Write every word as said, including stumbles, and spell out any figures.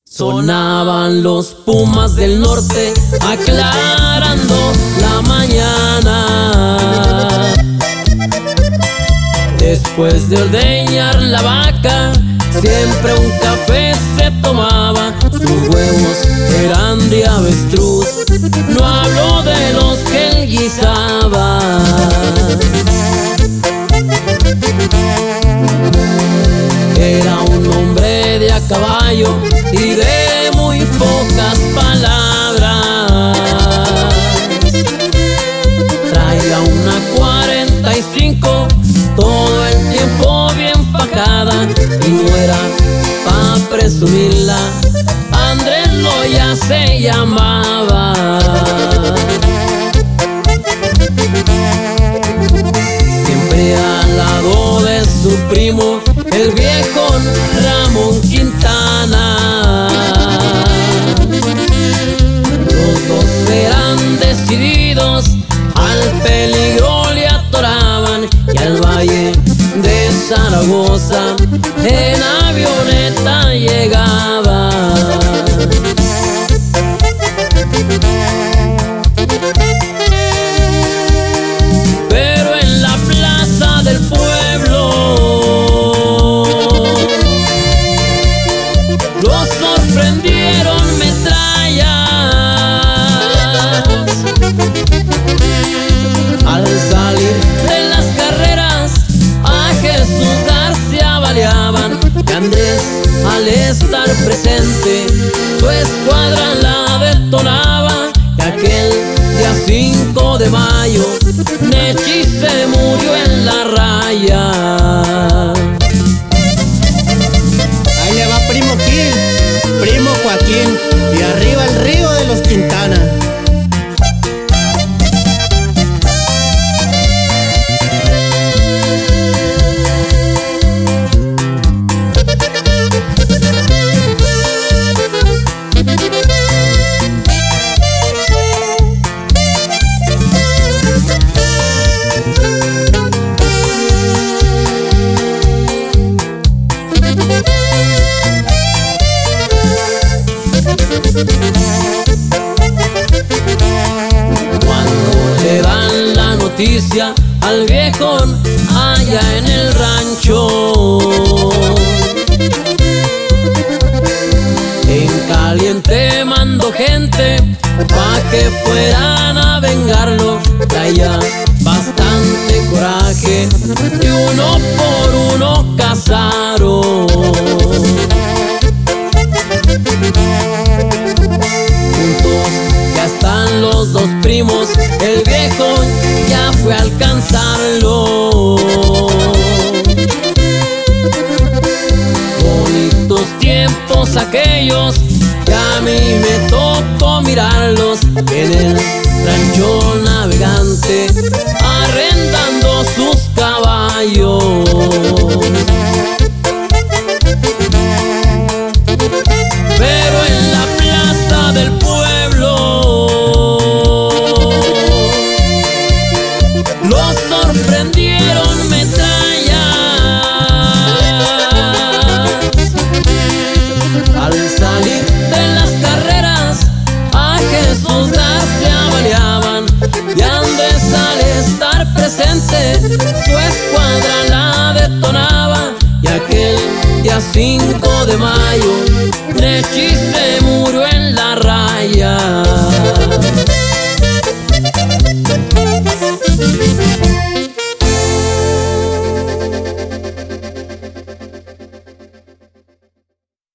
Sonaban los Pumas del Norte aclarando la mañana. Después de ordeñar la vaca, siempre un café se tomaba. Sus huevos eran de avestruz, no hablo de los que él guisaba. Era un hombre de a caballo y de muy pocas palabras. Traía una cuarenta y cinco todo el tiempo bien fajada, y no era pa' presumirla, Andrés Loya se llamaba. Siempre al lado de su primo, el viejo Ramón Quintana. Los dos eran decididos, al peligro le atoraban, y al valle de Zaragoza en avioneta llegaba. Pero en la plaza del pueblo los sorprendieron metrallas. Al salir de las carreras, a Jesús García baleaban, y Andrés, al estar presente, su escuadra la detonaba. Y aquel día cinco de mayo, Nechi se murió en la raya. Ahí le va primo Gil, primo Joaquín, y arriba el río de los Quintana. Cuando le dan la noticia al viejón allá en el rancho, en caliente mandó gente pa' que fueran a vengarlo. Traía bastante coraje y uno por uno cazaron. Juntos ya están los dos primos, el viejo ya fue a alcanzarlo. Bonitos tiempos aquellos, que a mí me tocó mirarlos en el rancho navegante, arrendando sus caballos. Pero en la plaza del pueblo los sorprendieron metrallas. Al salir de las carreras, a Jesús García baleaban, y Andrés, al estar presente, su escuadra la detonaba. Y aquel día cinco de mayo, Nechi se